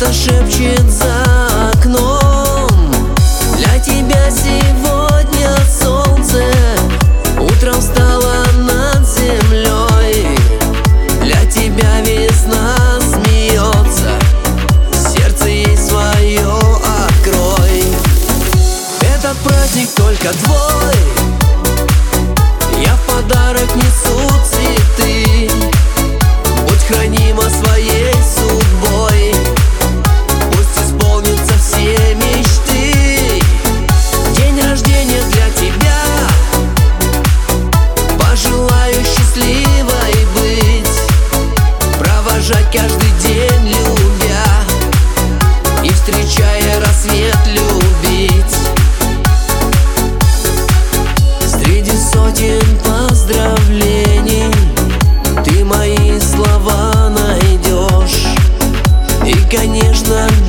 Кто-то шепчет за окном: для тебя сегодня солнце утром встало над землей. Для тебя весна смеется, сердце ей свое открой. Этот праздник только твой, я в подарок несу цветы. Будь хранима своей судьбой, пусть исполнятся все мечты. День рождения для тебя, пожелаю счастливой быть, провожать каждый день любя и, встречая рассвет, любить. Среди сотен поздравлений ты мои слова найдешь, и, конечно,